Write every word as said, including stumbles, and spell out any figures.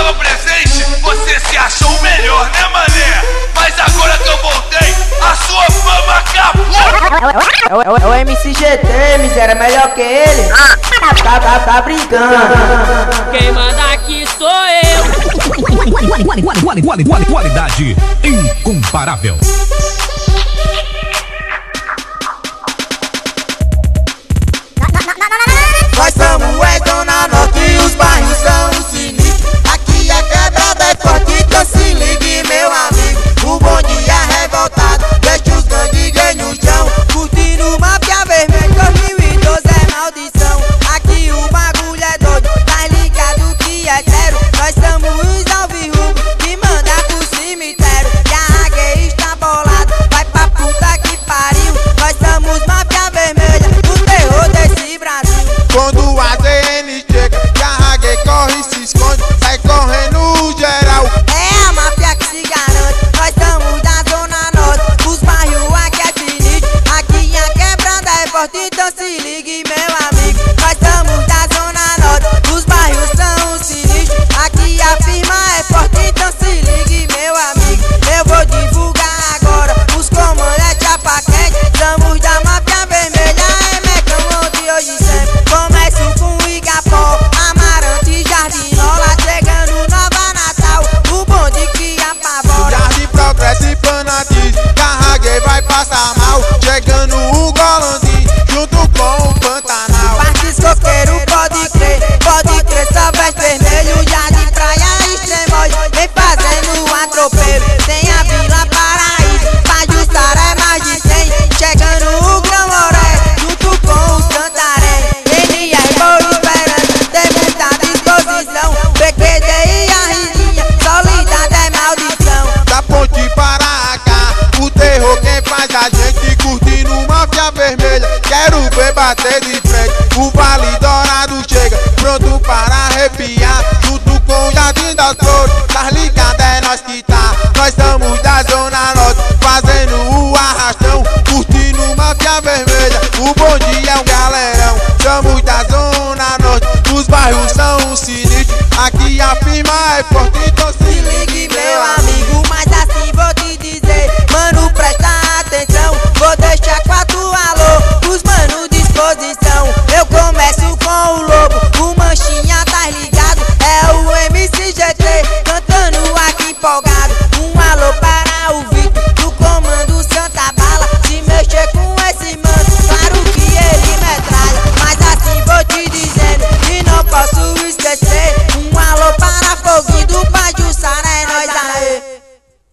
tava presente, você se achou o melhor, né, mané? Mas agora que eu voltei, a sua fama acabou. É o, é o M C G T, miséria, é melhor que ele. Tá, tá, tá brincando. Quem manda aqui sou eu. Qualidade incomparável. Nós somos é Zona Norte e os bairros são sinistros. Aqui a quebrada é forte, então se ligue, meu amigo. O bonde é revoltado, deixa os gangues no chão. Curtindo Máfia Vermelha, dois mil e doze é maldição. Aqui o bagulho é doido, tá ligado que é zero. Nós somos os alvirrubos que manda pro cemitério. E a águia está bolada, vai pra puta que pariu. Nós somos Máfia Vermelha, o terror desse Brasil. Quando a D N chega, que a águia corre e se esconde, sai correndo geral. É a máfia que se garante, nós estamos da Zona Norte. Os bairros aqui é sinistro, aqui a quebrada é forte, então se ligue, meu amigo. Nós estamos da Zona Norte, os bairros são sinistros. Aqui a firma é forte, então se ligue, meu amigo. Eu vou divulgar agora os comandos é chapa quente. Estamos da Máfia Vermelha, é Mecão onde hoje sempre. Começo com Igapó, Amarante e Jardinola. Chegando Nova Natal, o bonde que apavora. Jardim Progresso e Panatis, Carraguei vai passar mal. Chegando o Golandim, junto com o Pantanal. Parques Coqueiro, pode crer, pode crer, só veste vermelho. Jardim Praia Extremóide, vem fazendo um atropelo. Tem a Vila Paraíso, Pajuçara é mais de cem. Chegando o Grão Moré, junto com o Santarém. N R Boa Esperança, tem muita disposição. P Q D e a Rizinha, solidade é maldição. Da ponte para cá, o terror quem faz a gente. Curtindo Máfia Vermelha, quero ver bater de frente. O Vale Dourado chega, pronto para arrepiar. Junto com o Jardim das Flores, tá ligado, é nós que tá. Nós estamos da Zona Norte, fazendo o arrastão. Curtindo Máfia Vermelha, o bonde é um galerão. Somos da Zona Norte, os bairros são sinistros. Aqui a firma é forte, então se